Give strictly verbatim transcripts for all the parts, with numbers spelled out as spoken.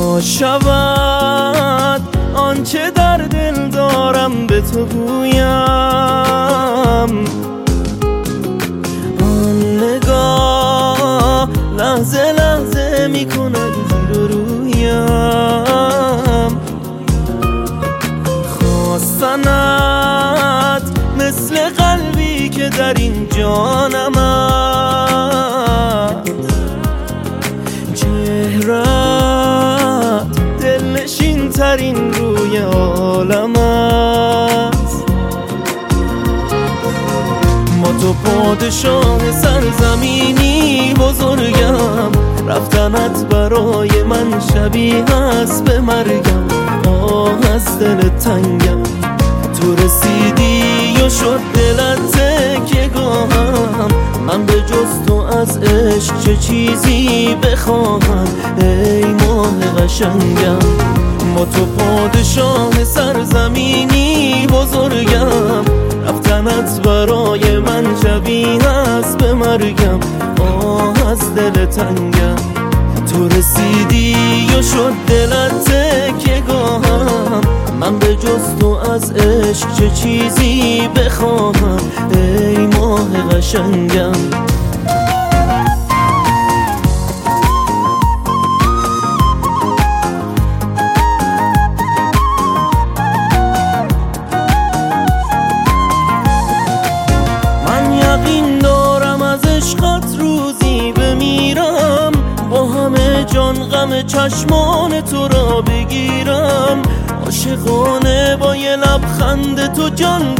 تا شود آنچه در دل دارم به تو گویم، آن نگاه لحظه لحظه می کند زیر رویم. خواستنت مثل قلبی که در این جانم است، چهرت دلنشین ترین روی عالم است. ما تو پادشاه سرزمینی بزرگم، رفتنت برای من شبیه است به مرگم. آه از دل تنگم تو رسیدی و شد دلت تکیه‌گاهم. من به جز تو از عشق چه چیزی بخواهم ای ماه قشنگم. ما تو پادشاه سرزمینی بزرگم، رفتنت برای من شبیه است به مرگم. آه از دل تنگم تو رسیدی و شد دلت تکیه‌گاهم. من به جز تو از عشق چه چیزی بخواهم ای ماه قشنگم. من یقین دارم از عشقت روزی بمیرم، با همه جان غم چشمان تو را بگیرم. عاشقانه با یه لبخند تو جان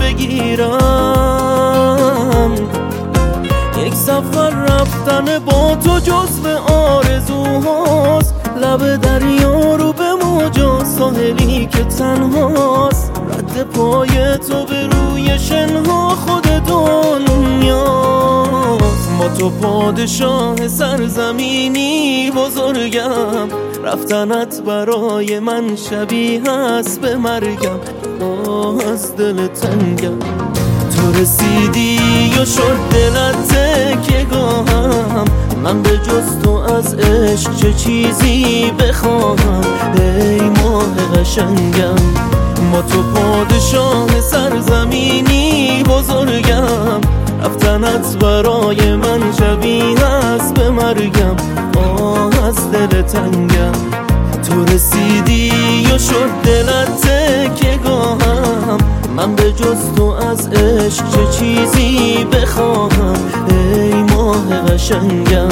بگیرم. یک سفر رفتن با تو جزو آرزوهاست، لب دریا رو به موجا ساحلی که تنهاست. رد پای تو به روی شنها خود دنیاست. ما تو پادشاه سرزمینی بزرگم، رفتنت برای من شبیه است به مرگم. آه از دل تنگم تو رسیدی و شد دلت تکیه‌گاهم. من به جز تو از عشق چه چیزی بخواهم ای ماه قشنگم. ما تو پادشاه سرزمینی بزرگم، رفتنت برای من شبیه است به مرگم. آه از دل تنگم تو رسیدی و شد دلت تکیه‌گاهم. من به جز تو از عشق چه چیزی بخواهم ای ماه قشنگم.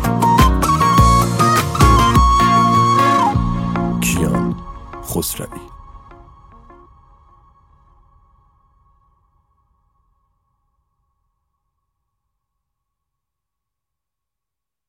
کیان خسروی.